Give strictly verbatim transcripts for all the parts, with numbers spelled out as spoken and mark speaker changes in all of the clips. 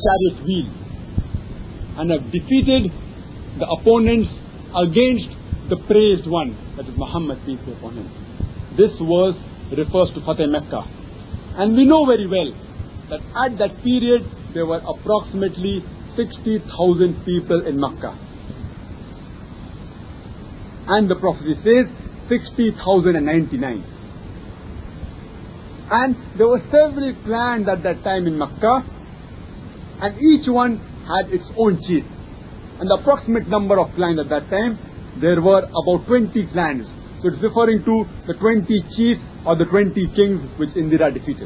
Speaker 1: chariot wheel and have defeated the opponents against the praised one, that is Muhammad, peace be upon him. This verse refers to Fateh Mecca. And we know very well that at that period there were approximately sixty thousand people in Mecca. And the prophecy says sixty thousand ninety-nine. And there were several clans at that time in Mecca, and each one had its own chief. And the approximate number of clans at that time, there were about twenty clans. So it's referring to the twenty chiefs or the twenty kings which Indira defeated.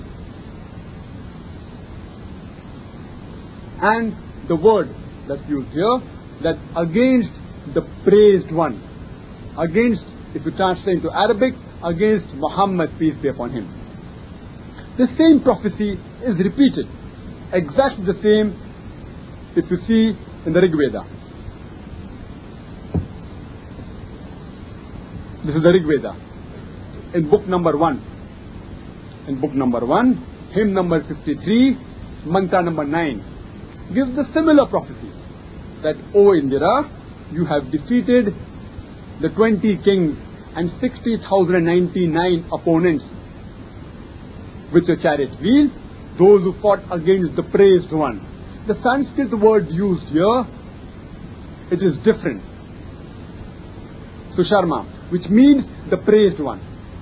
Speaker 1: And the word that's used here, that against the praised one, against, if you translate into Arabic, against Muhammad, peace be upon him. The same prophecy is repeated, exactly the same if you see in the Rig Veda. This is the Rig Veda. In book number one. In book number one, hymn number fifty-three, mantra number nine, gives the similar prophecy that, O Indira, you have defeated the twenty kings and sixty thousand ninety-nine opponents with your chariot wheel, those who fought against the praised one. The Sanskrit word used here, it is different. Susharma, which means the praised one.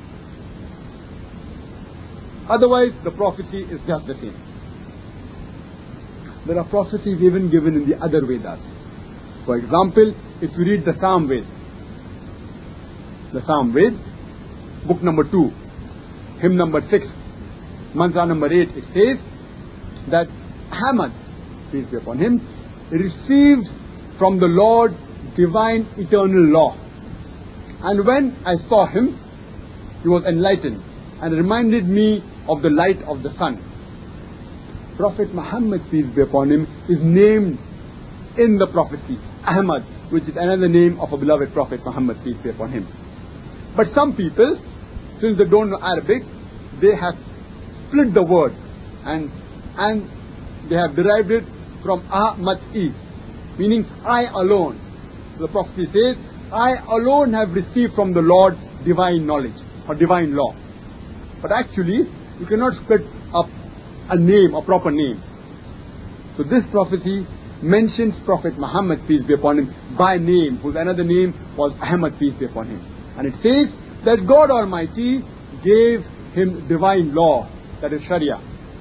Speaker 1: Otherwise, the prophecy is just the same. There are prophecies even given in the other Vedas. For example, if you read the Sam Ved, the Sam Ved, book number two, hymn number six, mantra number eight, it says that Ahmad, peace be upon him, received from the Lord divine eternal law. And when I saw him, he was enlightened and reminded me of the light of the sun. Prophet Muhammad, peace be upon him, is named in the prophecy Ahmad, which is another name of a beloved Prophet Muhammad, peace be upon him. But some people, since they don't know Arabic, they have split the word and and they have derived it from Ahmad-i, meaning I alone. The prophecy says, I alone have received from the Lord divine knowledge or divine law. But actually, you cannot split up a name, a proper name. So this prophecy mentions Prophet Muhammad, peace be upon him, by name, whose another name was Ahmad, peace be upon him. And it says that God Almighty gave him divine law, that is Sharia.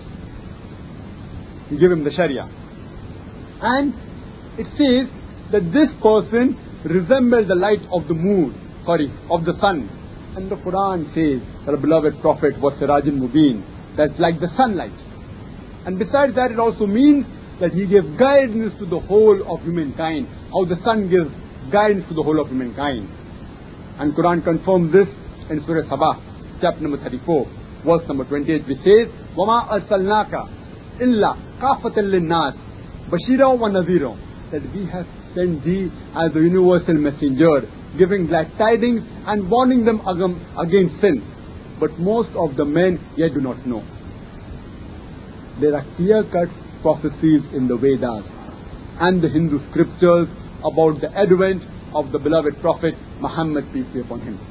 Speaker 1: He gave him the Sharia. And it says that this person resembled the light of the moon, sorry, of the sun. And the Quran says that the beloved Prophet was Sirajul Mubin, that's like the sunlight. And besides that, it also means that he gave guidance to the whole of humankind, how the sun gives guidance to the whole of humankind. And Quran confirms this in Surah Sabah, chapter number thirty-four, verse number twenty-eight, which says, وَمَا أَرْسَلْنَاكَ إِلَّا كَافَةً لِلنَّاسِ بَشِيرًا وَنَذِيرًا, that we have sent thee as a universal messenger, giving glad tidings and warning them against sin. But most of the men yet do not know. There are clear-cut prophecies in the Vedas and the Hindu scriptures about the advent of the beloved Prophet Muhammad, peace be upon him.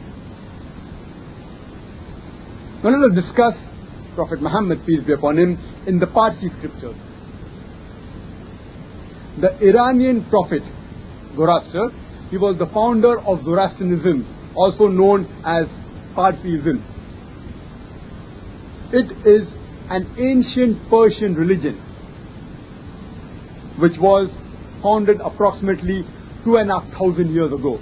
Speaker 1: Now let us discuss Prophet Muhammad, peace be upon him, in the Parsi scriptures. The Iranian prophet Zoroaster, he was the founder of Zoroastrianism, also known as Parsiism. It is an ancient Persian religion which was founded approximately two and a half thousand years ago.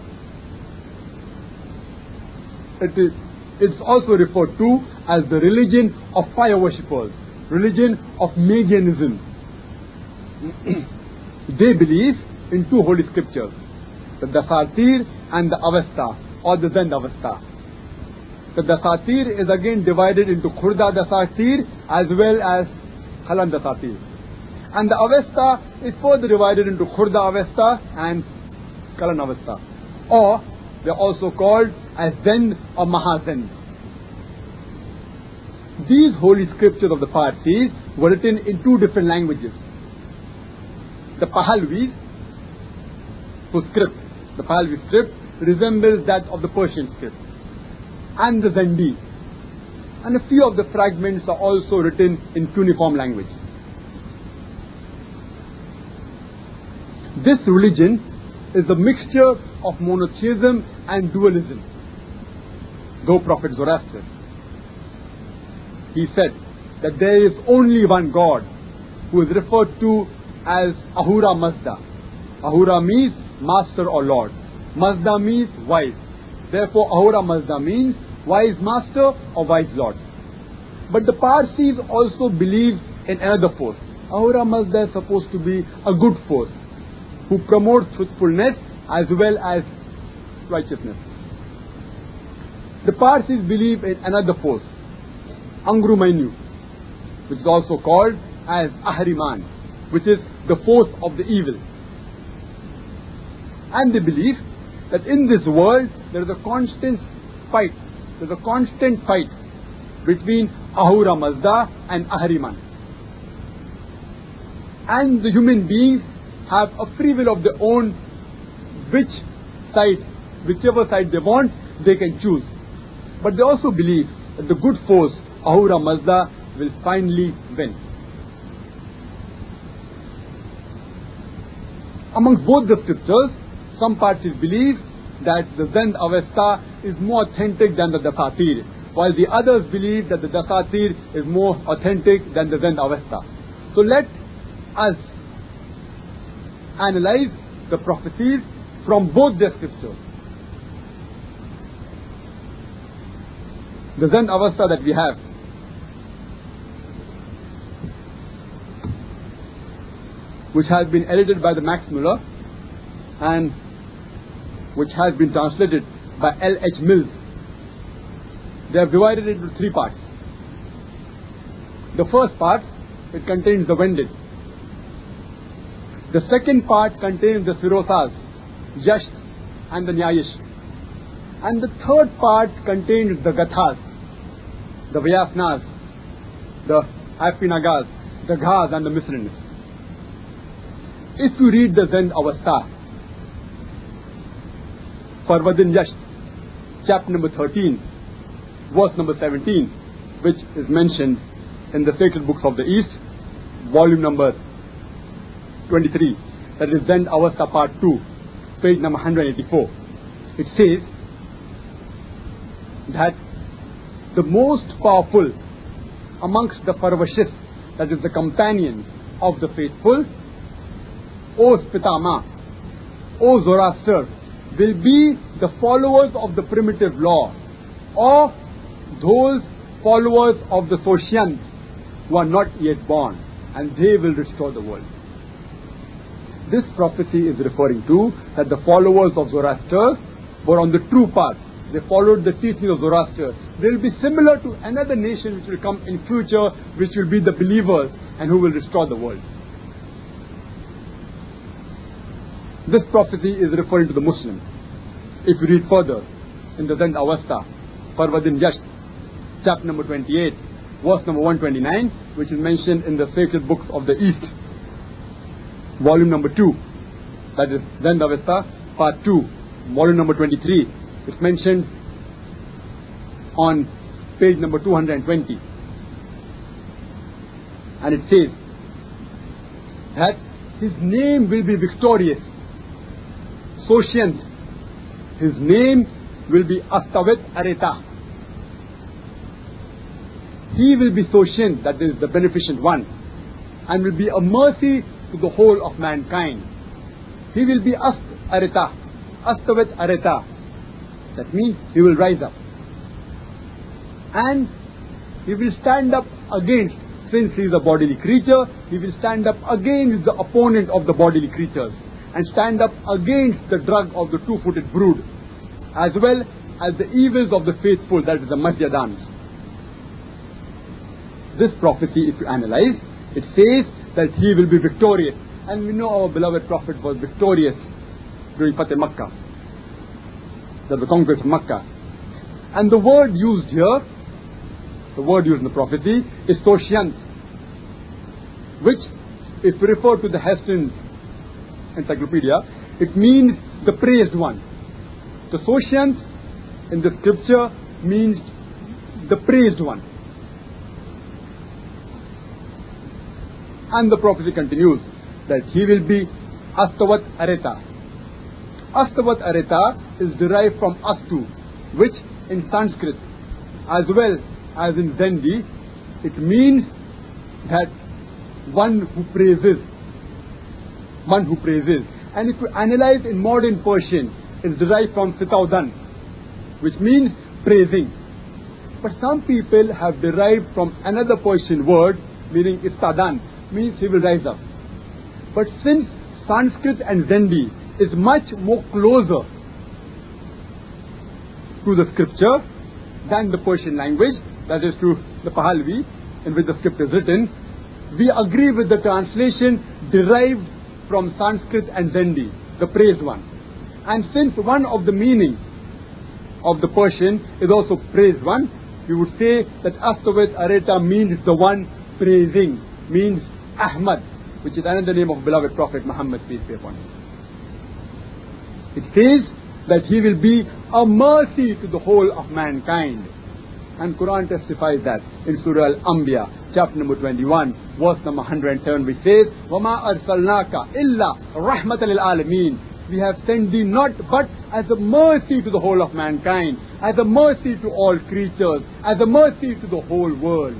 Speaker 1: It is it's also referred to as the religion of fire worshippers, religion of Magianism. They believe in two holy scriptures, the Dasatir and the Avesta, or the Zend Avesta. The Dasatir is again divided into Khurda Dasatir as well as Halan Dasatir. And the Avesta is further divided into Khurda Avesta and Kalan Avesta. Or they are also called as Zend or Mahazend. These holy scriptures of the Parsis were written in two different languages. The Pahlavis, whose script, the Pahlavi script, resembles that of the Persian script, and the Zandi. And a few of the fragments are also written in cuneiform language. This religion is a mixture of monotheism and dualism. Though Prophet Zoroaster, he said that there is only one God, who is referred to as Ahura Mazda. Ahura means master or lord. Mazda means wise. Therefore, Ahura Mazda means wise master or wise lord. But the Parsis also believe in another force. Ahura Mazda is supposed to be a good force, who promotes truthfulness as well as righteousness. The Parsis believe in another force, Angru Mainyu, which is also called as Ahriman, which is the force of the evil. And they believe that in this world there is a constant fight, there is a constant fight between Ahura Mazda and Ahriman. And the human beings have a free will of their own, which side, whichever side they want, they can choose. But they also believe that the good force, Ahura Mazda, will finally win. Amongst both the scriptures, some Parsis believe that the Zend Avesta is more authentic than the Dasatir, while the others believe that the Dasatir is more authentic than the Zend Avesta. So let us analyze the prophecies from both the scriptures. The Zend Avesta that we have, which has been edited by the Max Muller and which has been translated by L H Mills. They have divided it into three parts. The first part, it contains the Vendid. The second part contains the Sirosas, Yash and the Nyayish. And the third part contains the Gathas, the Vyasnas, the Apinagas, the Ghas and the Misrins. If you read the Zend Avesta, Farvadin Yash, chapter number thirteen, verse number seventeen, which is mentioned in the Sacred Books of the East, volume number twenty-three, that is Zend Avesta part two, page number one hundred eighty-four. It says that the most powerful amongst the Parvashis, that is the companions of the faithful, O Spitama, O Zoroaster, will be the followers of the primitive law, or those followers of the Soshyans who are not yet born, and they will restore the world. This prophecy is referring to that the followers of Zoroaster were on the true path. They followed the teaching of Zoroaster. They will be similar to another nation which will come in future, which will be the believers and who will restore the world. This prophecy is referring to the Muslims. If you read further in the Zend Avesta, Farvadin Yash, chapter number twenty-eight, verse number one twenty-nine, which is mentioned in the Sacred Books of the East, volume number two, that is Zend Avesta, part two, volume number twenty-three. It's mentioned on page number two hundred twenty. And it says that his name will be victorious. Soshyant, his name will be Astavit Areta. He will be Soshyant, that is the beneficent one, and will be a mercy to the whole of mankind. He will be Ast Areta, Astavit Areta. That means he will rise up. And he will stand up against, since he is a bodily creature, he will stand up against the opponent of the bodily creatures, and stand up against the drug of the two-footed brood, as well as the evils of the faithful, that is the Masjidans. This prophecy, if you analyze, it says that he will be victorious. And we know our beloved Prophet was victorious during Fateh Makkah, that the conquest of Makkah. And the word used here, the word used in the prophecy, is Soshyant, which, if we refer to the Heston encyclopedia, it means the praised one. The Socians in the scripture means the praised one. And the prophecy continues that he will be Astavat Areta. Astavat Areta is derived from Astu, which in Sanskrit as well as in Zandi, it means that one who praises. One who praises. And if you analyze in modern Persian, it's derived from Sitaudan, which means praising. But some people have derived from another Persian word, meaning Istadan, means he will rise up. But since Sanskrit and Zandi is much more closer to the scripture than the Persian language, that is to the Pahlavi in which the script is written, we agree with the translation derived from Sanskrit and Zandi, the praised one. And since one of the meaning of the Persian is also praised one, we would say that Astavat Areta means the one praising, means Ahmad, which is another name of beloved Prophet Muhammad, peace be upon him. It says that he will be a mercy to the whole of mankind. And Quran testifies that in Surah Al-Anbiya, chapter number twenty-one, verse number one hundred seven, which says, وَمَا أَرْسَلْنَاكَ إِلَّا رَحْمَةً لِلْعَالَمِينَ. We have sent thee not but as a mercy to the whole of mankind, as a mercy to all creatures, as a mercy to the whole world.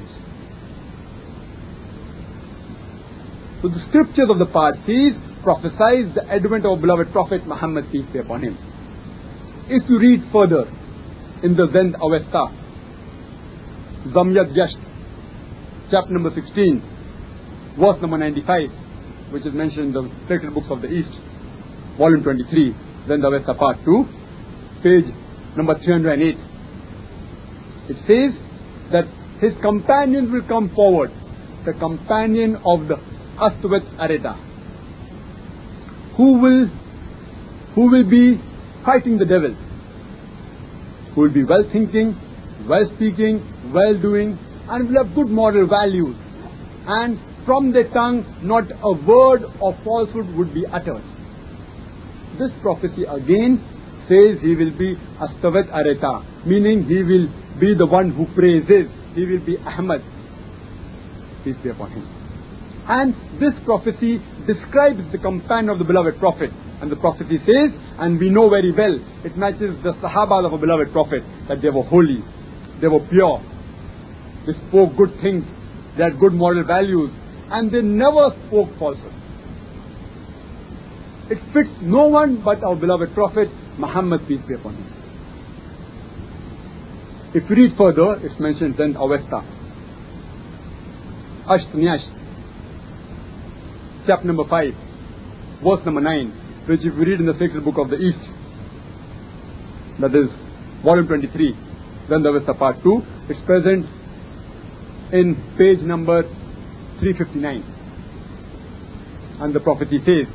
Speaker 1: So the scriptures of the Parsis prophesies the advent of beloved Prophet Muhammad, peace be upon him. If you read further in the Zend Avesta, Zamyad Yasht, chapter number sixteen, verse number ninety-five, which is mentioned in the sacred books of the East, volume twenty-three, Zend Avesta part two, page number three hundred eight. It says that his companions will come forward, the companion of the Astavat Areta, who will, who will be fighting the devil, who will be well thinking, well speaking, well doing, and will have good moral values. And from their tongue not a word of falsehood would be uttered. This prophecy again says he will be Astavat Areta, meaning he will be the one who praises. He will be Ahmad, peace be upon him. And this prophecy describes the companion of the beloved Prophet. And the prophecy says, and we know very well, it matches the Sahaba of a beloved Prophet, that they were holy, they were pure, they spoke good things, they had good moral values, and they never spoke falsehood. It fits no one but our beloved Prophet Muhammad, peace be upon him. If you read further, it's mentioned in Avesta, Asht Nyasht, chapter number five, verse number nine, which if you read in the sacred book of the East, that is volume twenty-three, then the Avesta part two, it's present in page number three fifty-nine. And the prophecy says,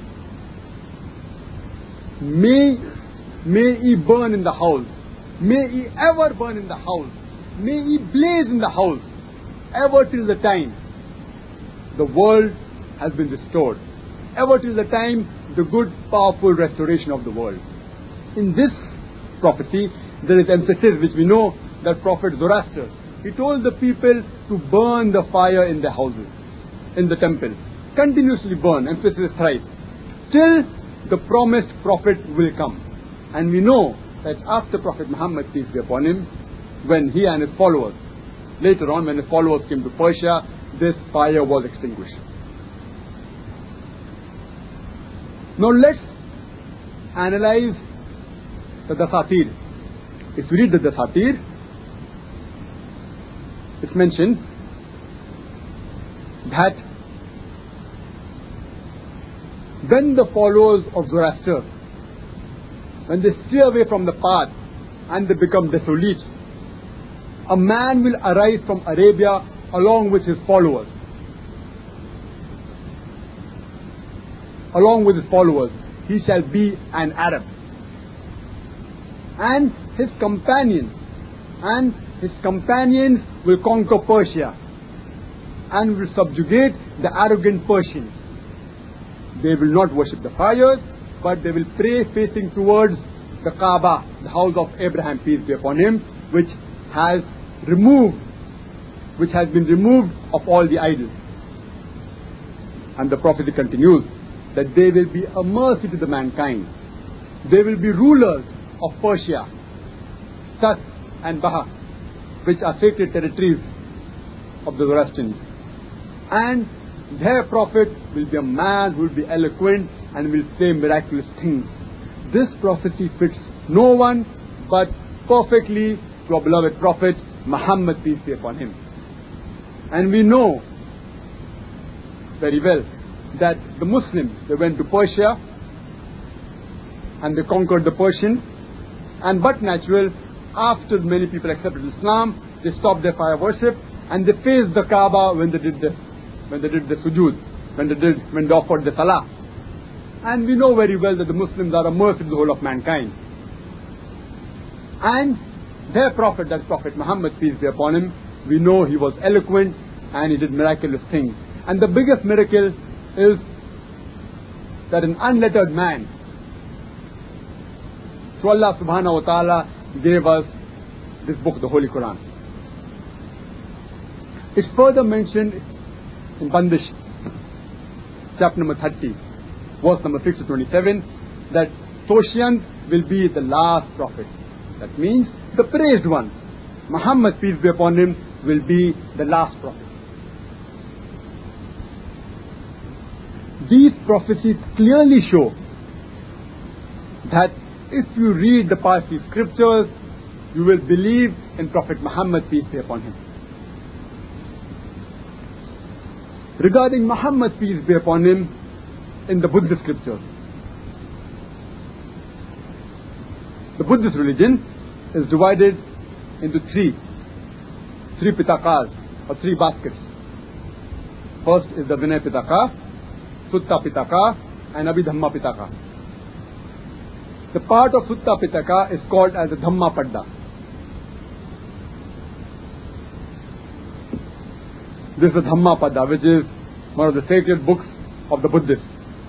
Speaker 1: May, may he burn in the house, may he ever burn in the house, may he blaze in the house, ever till the time the world has been restored, ever till the time the good, powerful restoration of the world. In this prophecy, there is emphasis, which we know that Prophet Zoroaster, he told the people to burn the fire in their houses, in the temple, continuously burn, emphasis thrice, till the promised Prophet will come. And we know that after Prophet Muhammad, peace be upon him, when he and his followers, later on when his followers came to Persia, this fire was extinguished. Now let's analyze the Dasatir. If you read the Dasatir, it's mentioned that when the followers of Zoroaster, when they stray away from the path and they become desolate, a man will arise from Arabia along with his followers. Along with his followers, he shall be an Arab. And his companions, and his companions will conquer Persia and will subjugate the arrogant Persians. they will not worship the fires, but they will pray facing towards the Kaaba, the house of Abraham, peace be upon him, which has removed, which has been removed of all the idols. And the prophecy continues that they will be a mercy to the mankind. They will be rulers of Persia, Tat and Baha, which are sacred territories of the Zoroastrians. And their prophet will be a man who will be eloquent and will say miraculous things. This prophecy fits no one but perfectly to our beloved prophet Muhammad, peace be upon him. And we know very well that the Muslims, they went to Persia and they conquered the Persians, and but natural, after many people accepted Islam, they stopped their fire worship and they faced the Kaaba when they did the when they did the sujood, when they did when they offered the salah. And we know very well that the Muslims are a mercy to the whole of mankind. And their prophet, that Prophet Muhammad, peace be upon him, we know he was eloquent and he did miraculous things. And the biggest miracle is that an unlettered man, so Allah subhanahu wa ta'ala gave us this book, the Holy Quran. It's further mentioned in Bandish, chapter number thirty, verse number six to twenty-seven, that Toshian will be the last prophet. That means the praised one, Muhammad, peace be upon him, will be the last prophet. These prophecies clearly show that if you read the Parsi scriptures, you will believe in Prophet Muhammad, peace be upon him. Regarding Muhammad, peace be upon him, in the Buddhist scriptures, the Buddhist religion is divided into three, three pitakas, or three baskets. First is the Vinay Pitaka, Sutta Pitaka, and Abhidhamma Pitaka. The part of Sutta Pitaka is called as the Dhamma Padda. This is the Dhamma Padda, which is one of the sacred books of the Buddhists.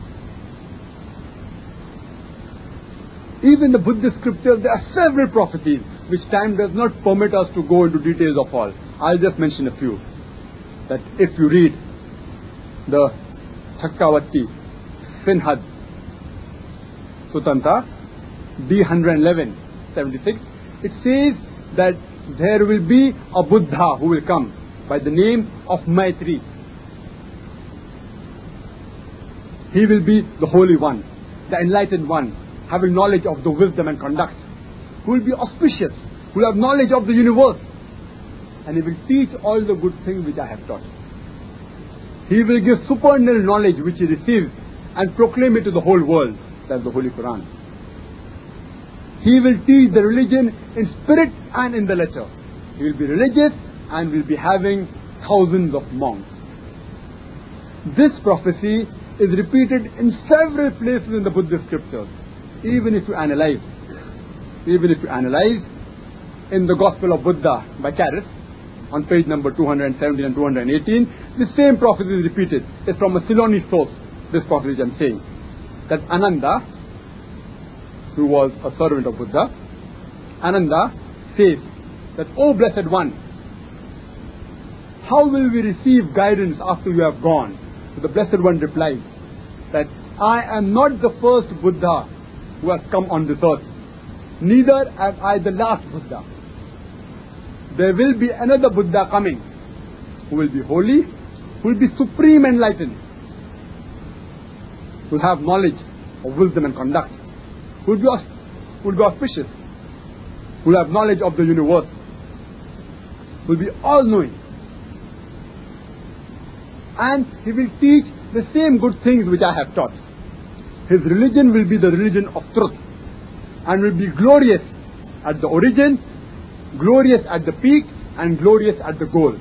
Speaker 1: Even in the Buddhist scriptures, there are several prophecies, which time does not permit us to go into details of all. I'll just mention a few. That if you read the Chakkawati, Sinhad, Sutanta, D one eleven, seventy-six, it says that there will be a Buddha who will come by the name of Maitri. He will be the Holy One, the Enlightened One, having knowledge of the wisdom and conduct, who will be auspicious, who will have knowledge of the universe, and he will teach all the good things which I have taught. He will give supernal knowledge which he receives and proclaim it to the whole world. That's the Holy Quran. He will teach the religion in spirit and in the letter. He will be religious and will be having thousands of monks. This prophecy is repeated in several places in the Buddhist scriptures. Even if you analyze, even if you analyze in the Gospel of Buddha by Charis, on page number two hundred seventeen and two hundred eighteen, the same prophecy is repeated. It's from a Ceylonese source, this prophecy I'm saying. That Ananda, who was a servant of Buddha, Ananda says that, "O Blessed One, how will we receive guidance after you have gone?" So the Blessed One replies that, "I am not the first Buddha who has come on this earth, neither am I the last Buddha. There will be another Buddha coming, who will be holy, who will be supreme enlightened, who will have knowledge of wisdom and conduct, who will be, who will be auspicious, who will have knowledge of the universe, who will be all-knowing. And he will teach the same good things which I have taught. His religion will be the religion of truth, and will be glorious at the origin, glorious at the peak, and glorious at the goal.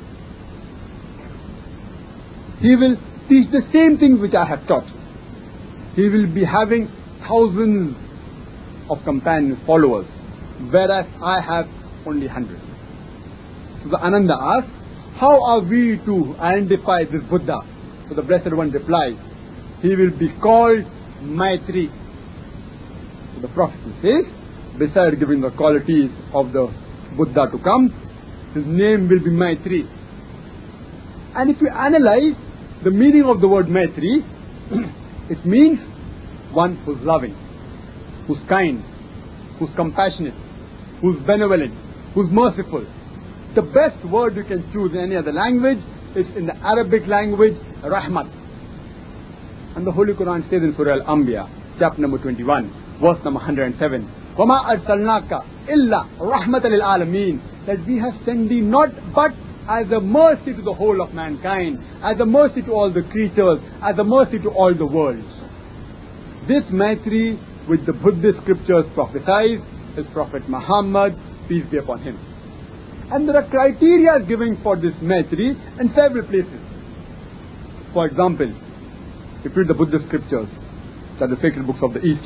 Speaker 1: He will teach the same things which I have taught. He will be having thousands of companions, followers, whereas I have only hundreds." So the Ananda asks, "How are we to identify this Buddha?" So the Blessed One replies he will be called Maitri. So the Prophet says, besides giving the qualities of the Buddha to come, his name will be Maitri. And if you analyze the meaning of the word Maitri, it means one who's loving, who's kind, who's compassionate, who's benevolent, who's merciful. The best word you can choose in any other language is in the Arabic language, Rahmat. And the Holy Quran says in Surah Al-Anbiya, chapter number twenty-one, verse number one hundred seven, وَمَا أَرْسَلْنَاكَ إِلَّا رَحْمَةً لِلْعَالَمِينَ, that we have sent thee not but as a mercy to the whole of mankind, as a mercy to all the creatures, as a mercy to all the worlds. This Maitri, which the Buddhist scriptures prophesize, is Prophet Muhammad, peace be upon him. And there are criteria given for this Maitri in several places. For example, if you read the Buddhist scriptures, that are the sacred books of the East,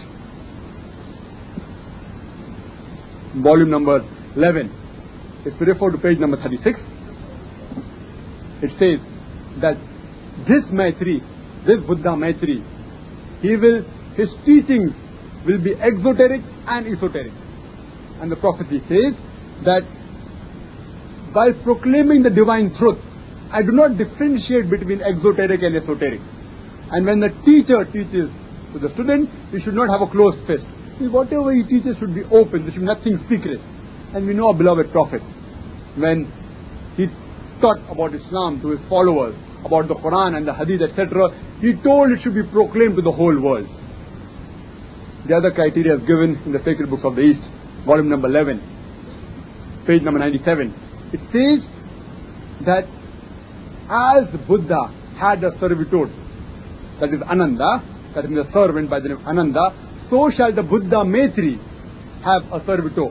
Speaker 1: volume number eleven, if you refer to page number thirty-six, it says that this Maitri, this Buddha Maitri, he will, his teachings will be exoteric and esoteric. And the prophecy says that by proclaiming the divine truth, I do not differentiate between exoteric and esoteric. And when the teacher teaches to the student, he should not have a closed fist. Whatever he teaches should be open, there should be nothing secret. And we know our beloved Prophet, when he taught about Islam to his followers, about the Quran and the Hadith, et cetera, he told it should be proclaimed to the whole world. The other criteria is given in the sacred books of the East, volume number eleven, page number ninety-seven. It says that as Buddha had a servitor, that is Ananda, that is a servant by the name of Ananda, so shall the Buddha Maitri have a servitor.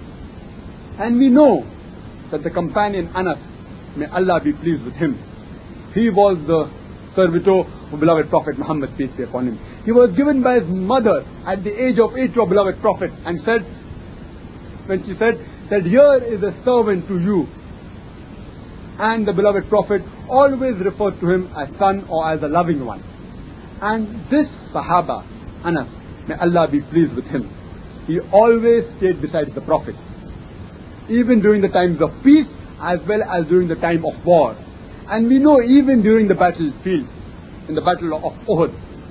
Speaker 1: And we know that the companion Anas, may Allah be pleased with him, he was the servitor of beloved Prophet Muhammad, peace be upon him. He was given by his mother at the age of eight to a beloved Prophet, and said, when she said that here is a servant to you, and the beloved Prophet always referred to him as son or as a loving one. And this Sahaba, Anas, may Allah be pleased with him, he always stayed beside the Prophet, even during the times of peace as well as during the time of war. And we know even during the battlefield, in the battle of Uhud,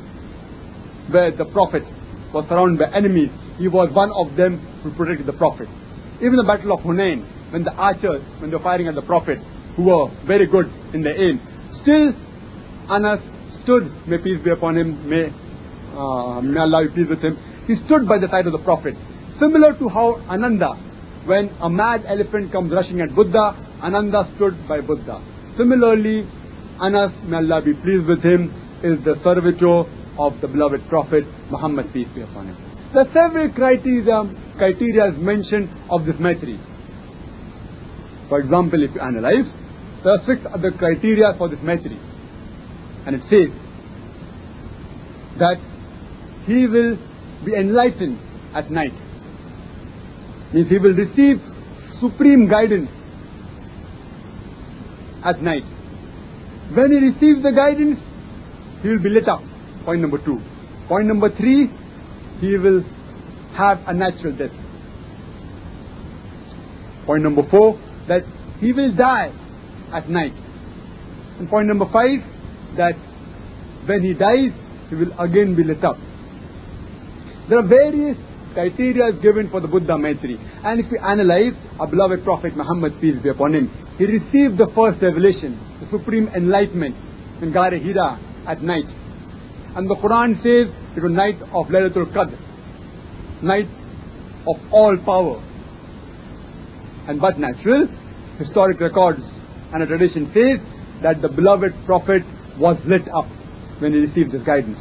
Speaker 1: where the Prophet was surrounded by enemies, he was one of them who protected the Prophet. Even the battle of Hunain, when the archers, when they were firing at the Prophet, who were very good in their aim, still Anas stood, may peace be upon him, may, uh, may Allah be pleased with him, he stood by the side of the Prophet. Similar to how Ananda, when a mad elephant comes rushing at Buddha, Ananda stood by Buddha. Similarly, Anas, may Allah be pleased with him, is the servitor of the beloved Prophet Muhammad, peace be upon him. There are several criteria, criteria mentioned of this Maitri. For example, if you analyze, there are six other criteria for this Maitri. And it says that he will be enlightened at night. Means he will receive supreme guidance at night. When he receives the guidance, he will be lit up. Point number two. Point number three, he will have a natural death. Point number four, that he will die at night. And point number five, that when he dies, he will again be lit up. There are various criteria given for the Buddha Maitri. And if we analyze our beloved Prophet Muhammad, peace be upon him, he received the first revelation, the supreme enlightenment in Ghar Hira at night. And the Quran says it was night of Laylatul Qadr, night of all power. And but natural, historic records and a tradition says that the beloved Prophet was lit up when he received this guidance.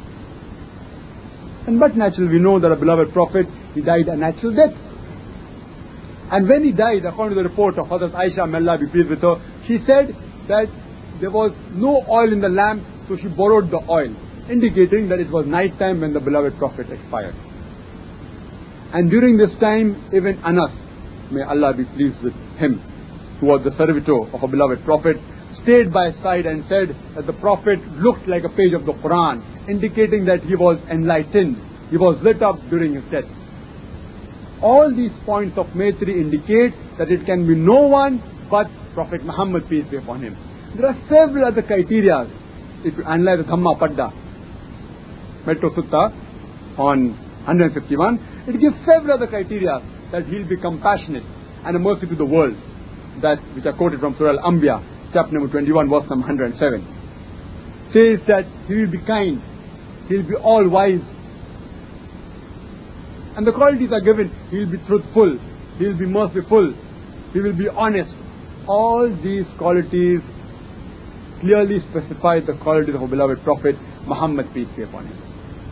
Speaker 1: And but natural, we know that a beloved Prophet, he died a natural death. And when he died, according to the report of Hazrat Aisha, may Allah be pleased with her, she said that there was no oil in the lamp, so she borrowed the oil, indicating that it was night time when the beloved Prophet expired. And during this time, even Anas, may Allah be pleased with him, who was the servitor of a beloved Prophet, stayed by his side and said that the Prophet looked like a page of the Quran, indicating that he was enlightened, he was lit up during his death. All these points of Maitri indicate that it can be no one but Prophet Muhammad, peace be upon him. There are several other criteria. If you analyze the Dhamma Padda, Metro Sutta on one fifty-one, it gives several other criteria that he'll be compassionate and a mercy to the world, that which are quoted from Surah Al-Anbiya, chapter number twenty-one, verse number one hundred seven. Says that he will be kind, he'll be all wise, and the qualities are given. He'll be truthful, he'll be merciful, he will be honest. All these qualities clearly specify the qualities of our beloved Prophet Muhammad, peace be upon him.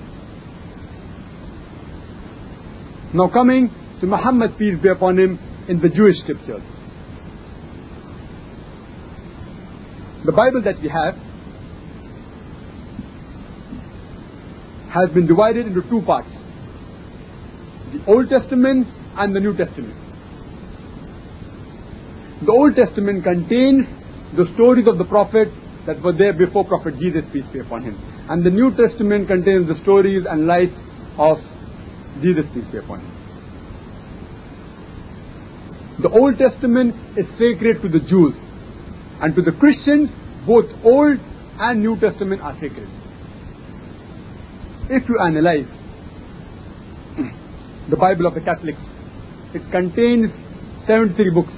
Speaker 1: Now coming to Muhammad, peace be upon him, in the Jewish scriptures. The Bible that we have has been divided into two parts: the Old Testament and the New Testament. The Old Testament contains the stories of the prophets that were there before Prophet Jesus, peace be upon him. And the New Testament contains the stories and life of Jesus, peace be upon him. The Old Testament is sacred to the Jews, and to the Christians, both Old and New Testament are sacred. If you analyze the Bible of the Catholics, it contains seventy-three books.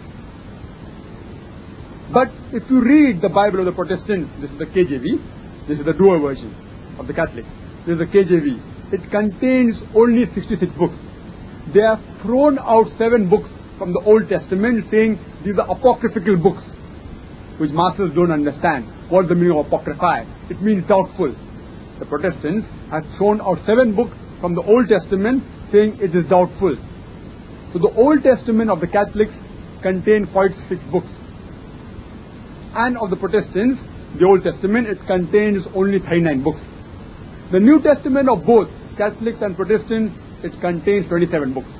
Speaker 1: But if you read the Bible of the Protestants, this is the K J V, this is the Duo version of the Catholics, this is the K J V, it contains only sixty-six books. They have thrown out seven books from the Old Testament, saying these are apocryphal books, which masters don't understand. What the meaning of apocrypha? It means doubtful. The Protestants have thrown out seven books from the Old Testament, saying it is doubtful. So the Old Testament of the Catholics contains forty-six books. And of the Protestants, the Old Testament, it contains only thirty-nine books. The New Testament of both Catholics and Protestants, it contains twenty-seven books.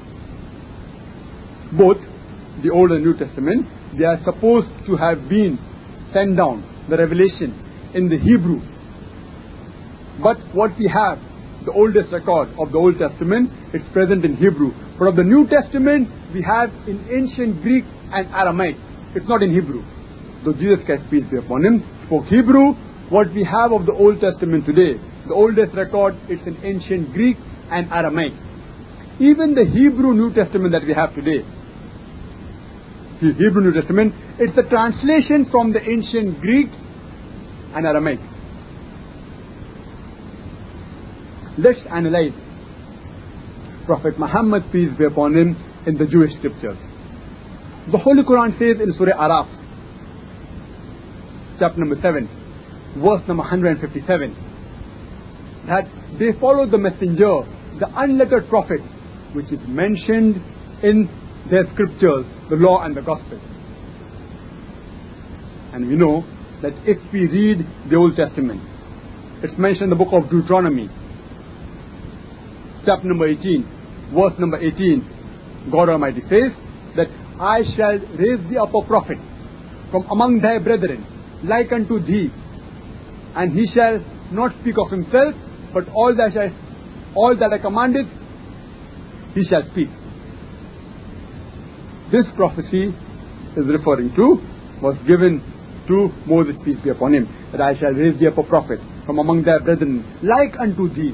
Speaker 1: Both the Old and New Testament, they are supposed to have been sent down, the revelation, in the Hebrew. But what we have, the oldest record of the Old Testament, it's present in Hebrew. But of the New Testament, we have in ancient Greek and Aramaic. It's not in Hebrew. Though Jesus Christ, peace be upon him, spoke Hebrew, what we have of the Old Testament today, the oldest record, it's in ancient Greek and Aramaic. Even the Hebrew New Testament that we have today, the Hebrew New Testament, it's a translation from the ancient Greek and Aramaic. Let's analyze Prophet Muhammad, peace be upon him, in the Jewish scriptures. The Holy Quran says in Surah Araf, chapter number seven, verse number one hundred fifty-seven, that they followed the messenger, the unlettered prophet, which is mentioned in their scriptures, the law and the gospel. And we know that if we read the Old Testament, it's mentioned in the book of Deuteronomy, chapter number eighteen, verse number eighteen, God Almighty says that I shall raise thee up a prophet from among thy brethren, like unto thee, and he shall not speak of himself, but all that I, all that I commanded, he shall speak. This prophecy is referring to, was given to Moses, peace be upon him, that I shall raise thee up a prophet from among thy brethren, like unto thee.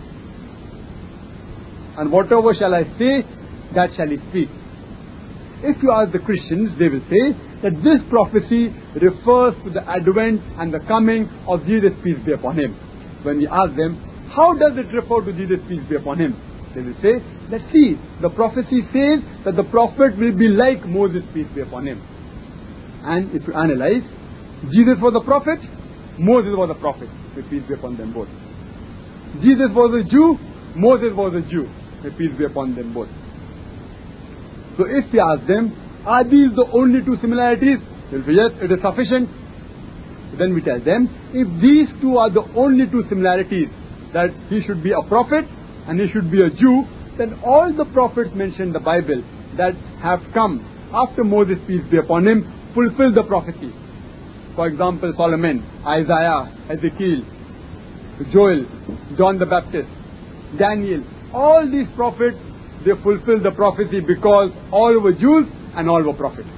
Speaker 1: And whatever shall I say, that shall he speak. If you ask the Christians, they will say that this prophecy refers to the advent and the coming of Jesus, peace be upon him. When we ask them, how does it refer to Jesus, peace be upon him? They will say, let's see, the prophecy says that the prophet will be like Moses, peace be upon him. And if you analyze, Jesus was a prophet, Moses was a prophet, may peace be upon them both. Jesus was a Jew, Moses was a Jew, may peace be upon them both. So if we ask them, are these the only two similarities? They'll say, yes, it is sufficient. Then we tell them, if these two are the only two similarities, that he should be a prophet and he should be a Jew, then all the prophets mentioned in the Bible that have come after Moses, peace be upon him, fulfill the prophecy. For example, Solomon, Isaiah, Ezekiel, Joel, John the Baptist, Daniel, all these prophets, they fulfilled the prophecy because all were Jews and all were prophets.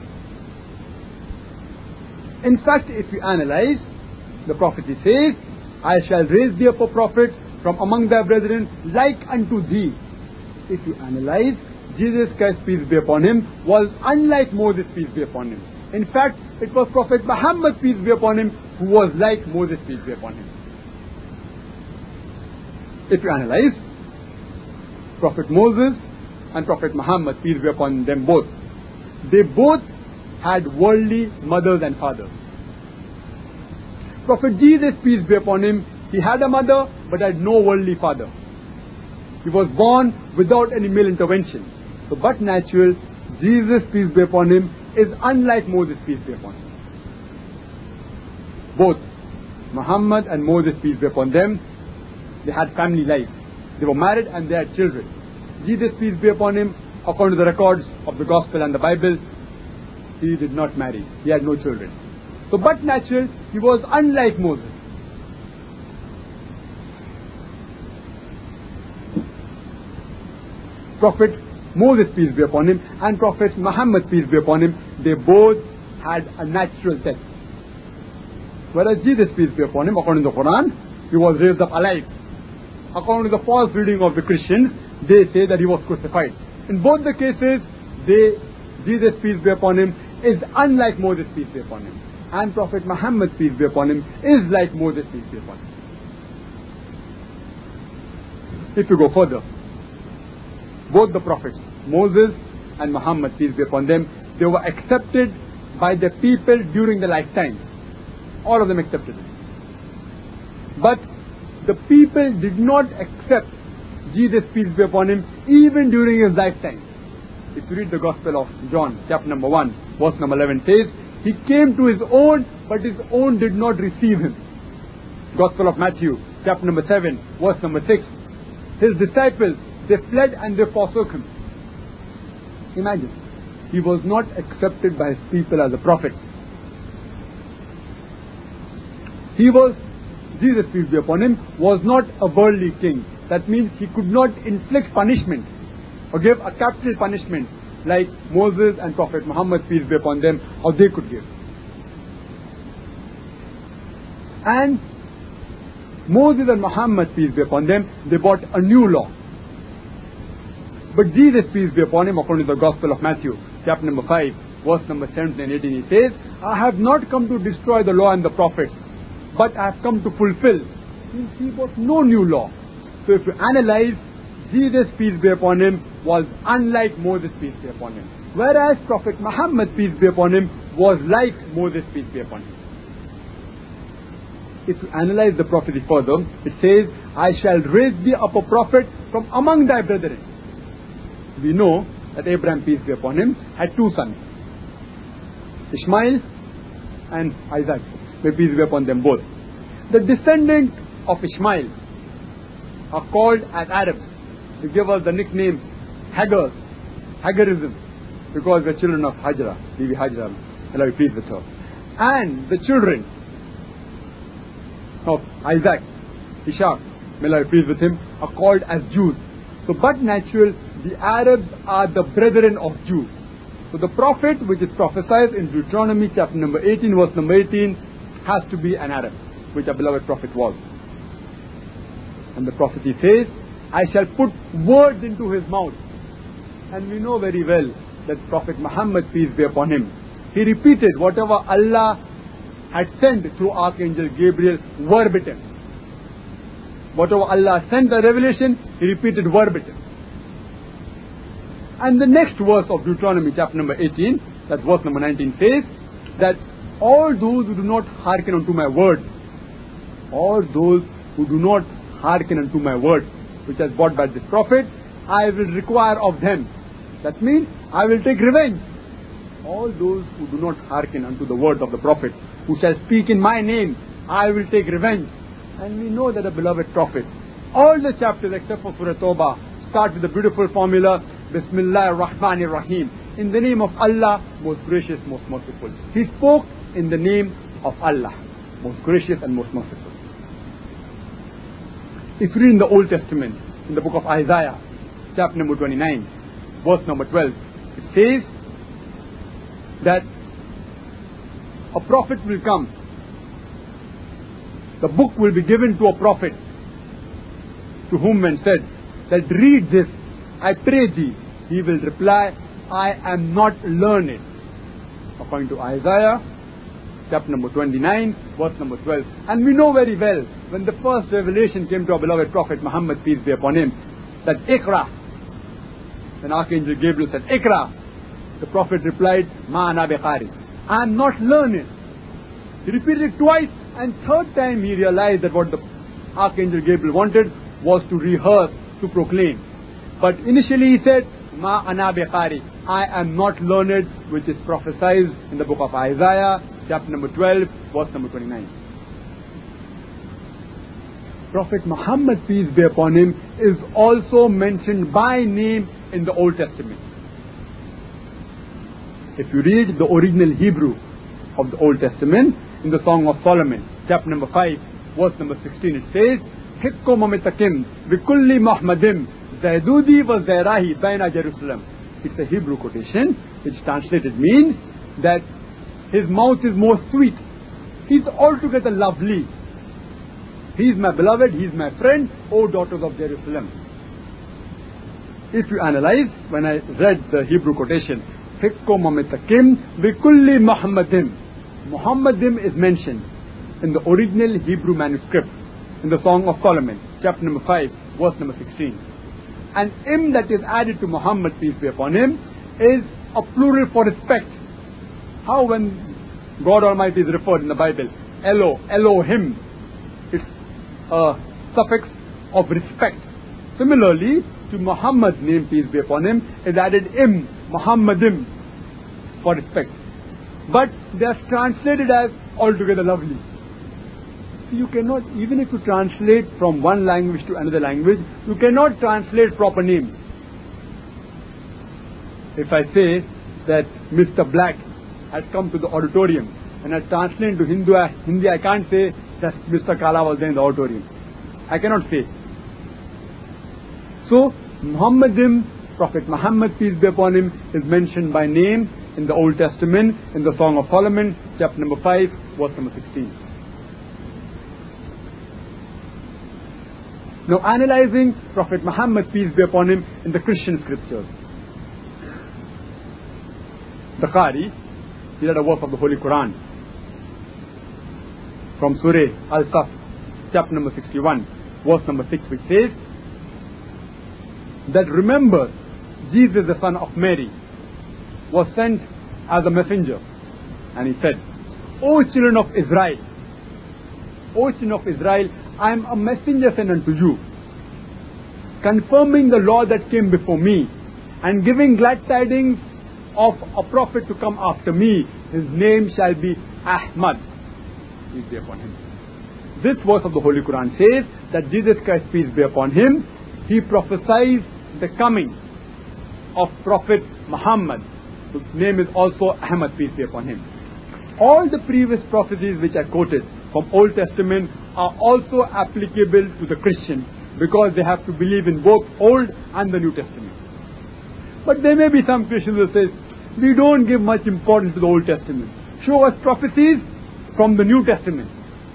Speaker 1: In fact, if you analyze, the prophecy says, I shall raise thee up a prophet from among thy brethren like unto thee. If you analyze, Jesus Christ, peace be upon him, was unlike Moses, peace be upon him. In fact, it was Prophet Muhammad, peace be upon him, who was like Moses, peace be upon him. If you analyze, Prophet Moses and Prophet Muhammad, peace be upon them both, they both had worldly mothers and fathers. Prophet Jesus, peace be upon him, he had a mother but had no worldly father. He was born without any male intervention. So, but natural, Jesus, peace be upon him, is unlike Moses, peace be upon him. Both Muhammad and Moses, peace be upon them, they had family life. They were married and they had children. Jesus, peace be upon him, according to the records of the Gospel and the Bible, he did not marry. He had no children. So, but natural, he was unlike Moses. Prophet Moses, peace be upon him, and Prophet Muhammad, peace be upon him, they both had a natural death. Whereas Jesus, peace be upon him, according to the Quran, he was raised up alive. According to the false reading of the Christians, they say that he was crucified. In both the cases, they, Jesus, peace be upon him, is unlike Moses, peace be upon him. And Prophet Muhammad, peace be upon him, is like Moses, peace be upon him. If you go further, both the prophets, Moses and Muhammad, peace be upon them, they were accepted by the people during the lifetime. All of them accepted it. But the people did not accept Jesus, peace be upon him, even during his lifetime. If you read the Gospel of John, chapter number one, verse number eleven says, he came to his own, but his own did not receive him. Gospel of Matthew, chapter number seven, verse number six, his disciples, they fled and they forsook him. Imagine, he was not accepted by his people as a prophet. He was, Jesus, peace be upon him, was not a worldly king. That means he could not inflict punishment or give a capital punishment like Moses and Prophet Muhammad, peace be upon them, how they could give. And Moses and Muhammad, peace be upon them, they brought a new law. But Jesus, peace be upon him, according to the Gospel of Matthew, chapter number five, verse number seventeen and eighteen, he says, I have not come to destroy the law and the prophets, but I have come to fulfill. Means he brought no new law. So if you analyze, Jesus, peace be upon him, was unlike Moses, peace be upon him. Whereas Prophet Muhammad, peace be upon him, was like Moses, peace be upon him. If you analyze the prophecy further, it says, I shall raise thee up a prophet from among thy brethren. We know that Abraham, peace be upon him, had two sons, Ishmael and Isaac. May peace be upon them both. The descendants of Ishmael are called as Arabs. They give us the nickname Hagar, Hagarism, because we're children of Hajra, Bibi Hajra, Allah be pleased with her. And the children of Isaac, Ishaq, may Allah be pleased with him, are called as Jews. So, but natural, the Arabs are the brethren of Jews. So the prophet which is prophesied in Deuteronomy chapter number eighteen, verse number eighteen, has to be an Arab, which our beloved prophet was. And the prophecy says, I shall put words into his mouth. And we know very well that Prophet Muhammad, peace be upon him, he repeated whatever Allah had sent through Archangel Gabriel verbatim. Whatever Allah sent the revelation, he repeated verbatim. And the next verse of Deuteronomy chapter number eighteen, that verse number nineteen says, that all those who do not hearken unto my words, all those who do not hearken unto my words, which has brought by this prophet, I will require of them. That means, I will take revenge. All those who do not hearken unto the words of the prophet, who shall speak in my name, I will take revenge. And we know that a beloved prophet, all the chapters except for Surah Tawbah, start with the beautiful formula, Bismillah ar-Rahman ar-Rahim. In the name of Allah, most gracious, most merciful. He spoke in the name of Allah, most gracious and most merciful. If you read in the Old Testament, in the book of Isaiah, chapter number twenty-nine, verse number twelve, it says that a prophet will come. The book will be given to a prophet, to whom men said that read this, I pray thee. He will reply, I am not learned. According to Isaiah, chapter number twenty-nine, verse number twelve. And we know very well, when the first revelation came to our beloved Prophet Muhammad, peace be upon him, that Iqra, when Archangel Gabriel said, Iqra, the Prophet replied, Ma ana biqari, I am not learned. He repeated it twice, and third time he realized that what the Archangel Gabriel wanted was to rehearse, to proclaim. But initially he said, Ma ana biqari, I am not learned, which is prophesied in the book of Isaiah, chapter number twelve, verse number twenty-nine. Prophet Muhammad, peace be upon him, is also mentioned by name in the Old Testament. If you read the original Hebrew of the Old Testament, in the Song of Solomon, chapter number five, verse number sixteen, it says, Hikko mamitakim vikulli Muhammadim zaydudi wa zayrahi baina Jerusalem. It's a Hebrew quotation, which translated means that his mouth is more sweet. He's altogether lovely. He's my beloved, he's my friend, O daughters of Jerusalem. If you analyze, when I read the Hebrew quotation, Hikko mamitakim vikulli Muhammadim, Muhammadim is mentioned in the original Hebrew manuscript in the Song of Solomon, chapter number five, verse number sixteen. And im that is added to Muhammad, peace be upon him, is a plural for respect. How when God Almighty is referred in the Bible, Elo, Elohim, it's a suffix of respect. Similarly, to Muhammad's name, peace be upon him, is added im, Muhammadim, for respect. But they are translated as altogether lovely. So you cannot, even if you translate from one language to another language, you cannot translate proper names. If I say that Mister Black has come to the auditorium and I translate to Hindu, Hindi, I can't say that Mister Kala was there in the auditorium. I cannot say. So, Muhammadim, Prophet Muhammad, peace be upon him, is mentioned by name in the Old Testament, in the Song of Solomon, chapter number five, verse number sixteen. Now analyzing Prophet Muhammad, peace be upon him, in the Christian scriptures. The Qari, he read a verse of the Holy Quran from Surah Al-Qaf, chapter number sixty-one, verse number six, which says that remember, Jesus the son of Mary was sent as a messenger, and he said, O children of Israel, O children of Israel, I am a messenger sent unto you, confirming the law that came before me, and giving glad tidings of a prophet to come after me. His name shall be Ahmad. Peace be upon him. This verse of the Holy Quran says that Jesus Christ, peace be upon him, he prophesies the coming of Prophet Muhammad, whose name is also Ahmad, peace be upon him. All the previous prophecies which I quoted from Old Testament are also applicable to the Christian, because they have to believe in both Old and the New Testament. But there may be some Christians who say, we don't give much importance to the Old Testament. Show us prophecies from the New Testament.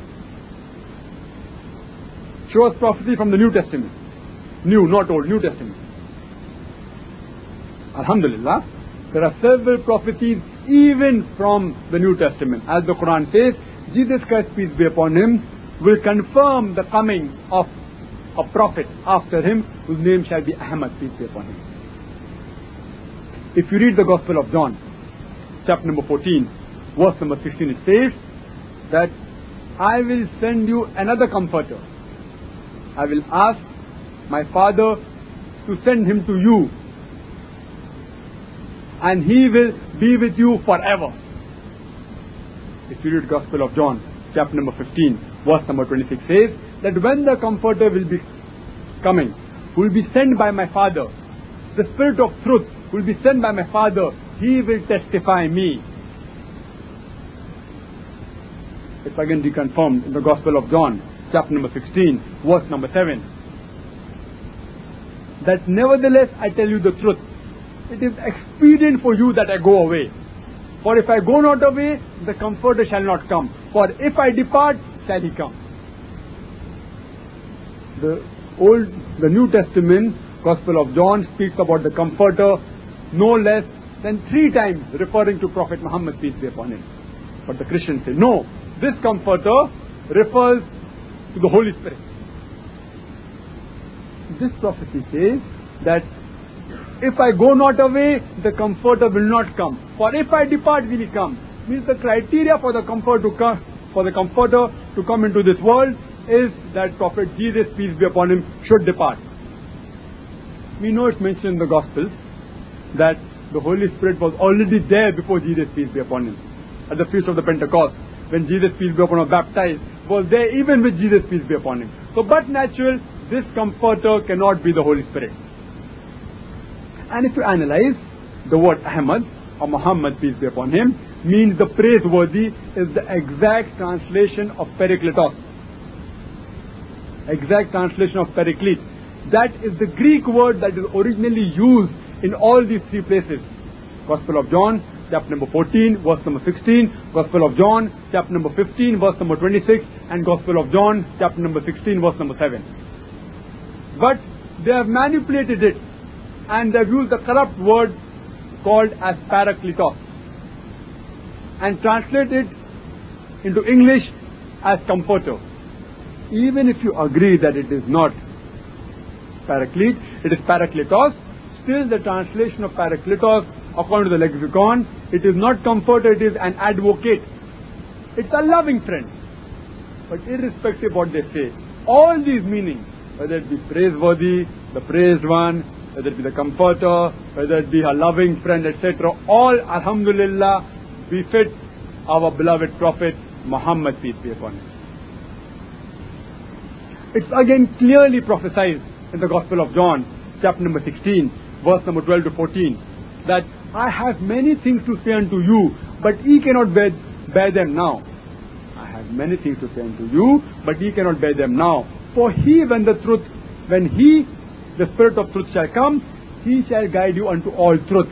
Speaker 1: Show us prophecy from the New Testament. New, not Old, New Testament. Alhamdulillah, there are several prophecies even from the New Testament. As the Quran says, Jesus Christ, peace be upon him, will confirm the coming of a prophet after him, whose name shall be Ahmad, peace be upon him. If you read the Gospel of John, chapter number fourteen, verse number sixteen, it says that I will send you another comforter. I will ask my Father to send him to you, and he will be with you forever. If you read Gospel of John, chapter number fifteen, verse number twenty-six, says that when the Comforter will be coming, who will be sent by my Father, the Spirit of truth will be sent by my Father, he will testify me. It's again reconfirmed in the Gospel of John, chapter number sixteen, verse number seven. That nevertheless I tell you the truth. It is expedient for you that I go away. For if I go not away, the Comforter shall not come. For if I depart, shall he come. The Old, the New Testament, Gospel of John, speaks about the Comforter no less than three times, referring to Prophet Muhammad, peace be upon him. But the Christians say, no, this Comforter refers to the Holy Spirit. This prophecy says that if I go not away, the Comforter will not come. For if I depart, will he come. Means the criteria for the comfort to come, for the Comforter to come into this world is that Prophet Jesus, peace be upon him, should depart. We know it's mentioned in the Gospels that the Holy Spirit was already there before Jesus, peace be upon him. At the feast of the Pentecost, when Jesus, peace be upon him, was baptized, was there even with Jesus, peace be upon him. So, but natural, this Comforter cannot be the Holy Spirit. And if you analyze, the word Ahmad or Muhammad, peace be upon him, means the praiseworthy, is the exact translation of Parakletos. Exact translation of Paraclete. That is the Greek word that is originally used in all these three places. Gospel of John, chapter number fourteen, verse number sixteen. Gospel of John, chapter number fifteen, verse number twenty-six. And Gospel of John, chapter number sixteen, verse number seven. But they have manipulated it and they have used the corrupt word called as Parakletos and translated it into English as Comforter. Even if you agree that it is not Paraclete, it is Parakletos, still the translation of Parakletos, according to the lexicon, it is not Comforter, it is an advocate. It's a loving friend. But irrespective of what they say, all these meanings, whether it be praiseworthy, the praised one, whether it be the Comforter, whether it be a loving friend, et cetera, all, alhamdulillah, befit our beloved Prophet Muhammad, peace be upon him. It's again clearly prophesied in the Gospel of John, chapter number sixteen, verse number twelve to fourteen, that I have many things to say unto you, but ye cannot bear, bear them now. I have many things to say unto you, but ye cannot bear them now. For he, when the truth, when he, the Spirit of truth shall come, he shall guide you unto all truth.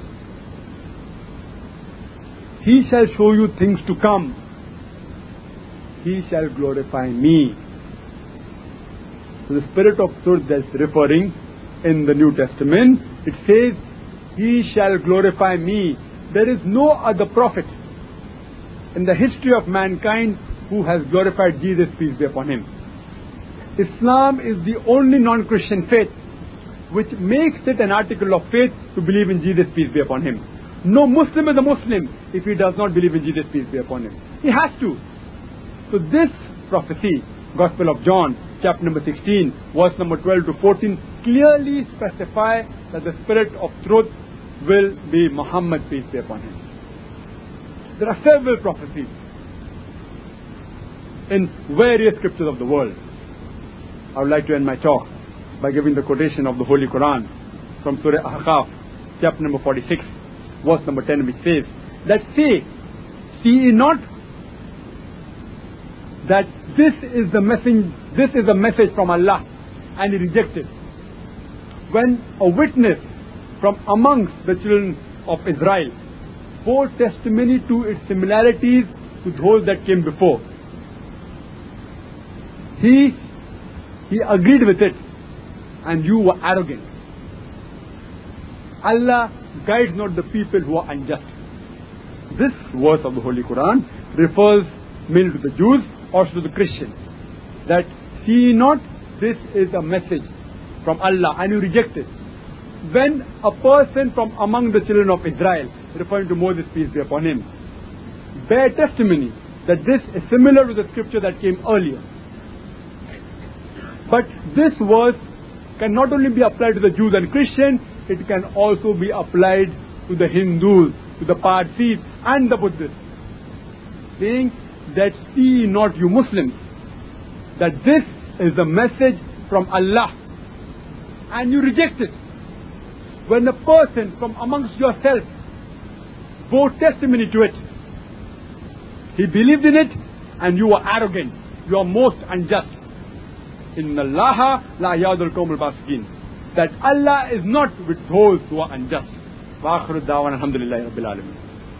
Speaker 1: He shall show you things to come. He shall glorify me. So the Spirit of truth that's referring in the New Testament, it says, he shall glorify me. There is no other prophet in the history of mankind who has glorified Jesus, peace be upon him. Islam is the only non-Christian faith which makes it an article of faith to believe in Jesus, peace be upon him. No Muslim is a Muslim if he does not believe in Jesus, peace be upon him. He has to. So this prophecy, Gospel of John, chapter number sixteen, verse number twelve to fourteen, clearly specify that the Spirit of truth will be Muhammad, peace be upon him. There are several prophecies in various scriptures of the world. I would like to end my talk by giving the quotation of the Holy Quran from Surah Ahqaf, chapter number forty-six, verse number ten, which says, that say, see ye not that this is the message, this is a message from Allah, and he rejected. When a witness from amongst the children of Israel bore testimony to its similarities to those that came before, he he agreed with it, and you were arrogant. Allah guides not the people who are unjust. This verse of the Holy Quran refers mainly to the Jews or to the Christians, that see not, this is a message from Allah, and you reject it. When a person from among the children of Israel, referring to Moses, peace be upon him, bear testimony that this is similar to the scripture that came earlier. But this verse can not only be applied to the Jews and Christians, it can also be applied to the Hindus, to the Parsis and the Buddhists, saying that see not, you Muslims, that this is the message from Allah, and you reject it. When a person from amongst yourselves bore testimony to it, he believed in it and you are arrogant. You are most unjust. Inna Allaha la yadul qawmul fasiqin. That Allah is not with those who are unjust. Wa akhiru da'wana alhamdulillahi rabbil alamin.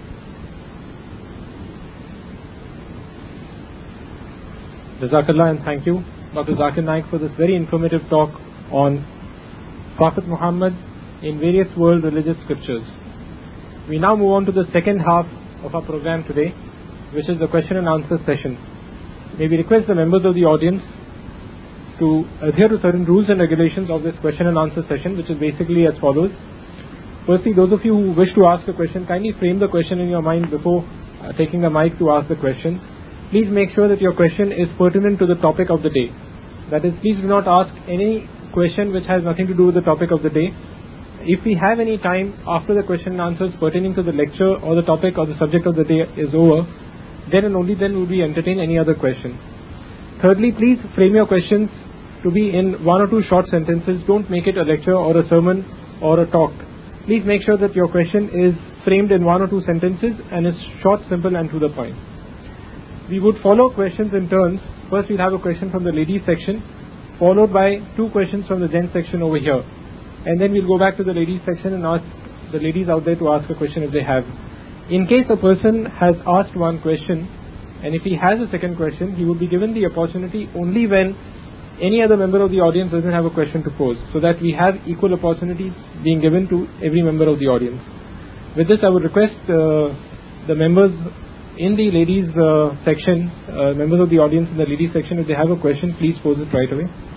Speaker 2: Jazakallah, and thank you, Doctor Zakir Naik, for this very informative talk on Prophet Muhammad in various world religious scriptures. We now move on to the second half of our program today, which is the question and answer session. May we request the members of the audience to adhere to certain rules and regulations of this question and answer session, which is basically as follows. Firstly, those of you who wish to ask a question, kindly frame the question in your mind before uh, taking the mic to ask the question. Please make sure that your question is pertinent to the topic of the day. That is, please do not ask any question which has nothing to do with the topic of the day. If we have any time after the question and answers pertaining to the lecture or the topic or the subject of the day is over, then and only then will we entertain any other question. Thirdly, please frame your questions to be in one or two short sentences. Don't make it a lecture or a sermon or a talk. Please make sure that your question is framed in one or two sentences and is short, simple and to the point. We would follow questions in turns. First we'll have a question from the ladies section, followed by two questions from the gents section over here. And then we'll go back to the ladies section and ask the ladies out there to ask a question if they have. In case a person has asked one question, and if he has a second question, he will be given the opportunity only when any other member of the audience doesn't have a question to pose, so that we have equal opportunities being given to every member of the audience. With this, I would request uh, the members in the ladies uh, section, uh, members of the audience in the ladies section, if they have a question, please pose it right away.